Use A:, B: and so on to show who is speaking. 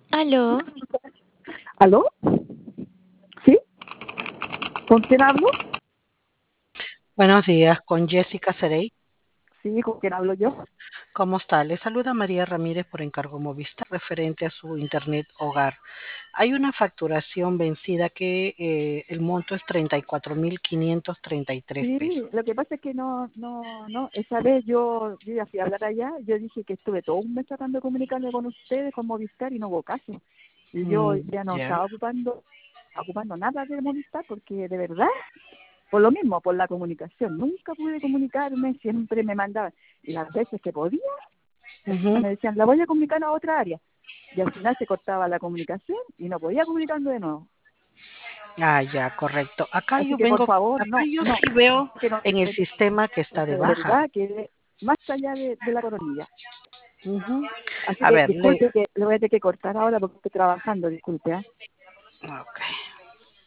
A: Aló,
B: ¿Aló? ¿Sí? ¿Con quién hablo?
C: Buenos días, con Jessica Cerey.
B: Sí, ¿con quién hablo yo?
C: ¿Cómo está? Le saluda María Ramírez por encargo Movistar referente a su Internet hogar. Hay una facturación vencida que el monto es 34.533
B: Sí,
C: pesos.
B: lo que pasa es que no, esa vez yo ya fui a hablar allá, yo dije que estuve todo un mes tratando de comunicarme con ustedes, con Movistar, y no hubo caso. Y yo ya no
C: Ya.
B: estaba ocupando nada de Movistar, porque de verdad, por lo mismo, por la comunicación, nunca pude comunicarme, siempre me mandaban, y las veces que podía,
C: Ujú.
B: me decían, la voy a comunicar a otra área, y al final se cortaba la comunicación y no podía comunicarme de nuevo.
C: Ah, ya, correcto.
B: Así que por favor,
C: Acá yo
B: no,
C: sí veo
B: que no,
C: en el sistema que está de
B: de
C: baja.
B: verdad que más allá de la coronilla.
C: Ujú.
B: Así
C: A
B: que
C: ver,
B: disculpe que lo voy a tener que cortar ahora porque estoy trabajando, disculpe. ¿Ah?
C: ok.